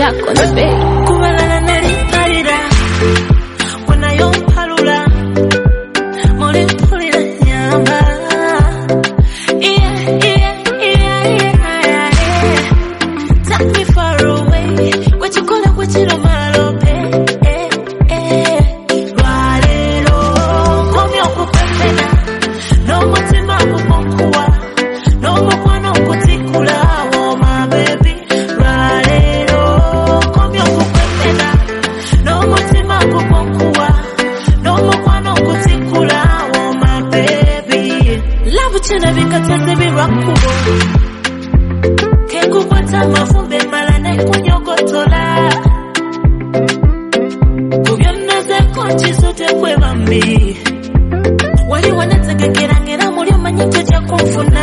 Jack on the bay. Kubalala naliparira wanayo mpalula mole mpulira nyamba. Take me far away. What you call it, what you don't malope. Ralero, come yo kupepena. No mutima kumokuwa. No mukwana kutikula, oh my baby. Ralero, come yo kupepena. No mutima kumokuwa. No mukwana kutikula, oh my baby. Love chena vikatese birakubo. Kekupata mafumbe malana kunyokotola. Kubyoneze konchi zote kwe bambi. Wali wanategekera ngera muri manyito cha kumfunda.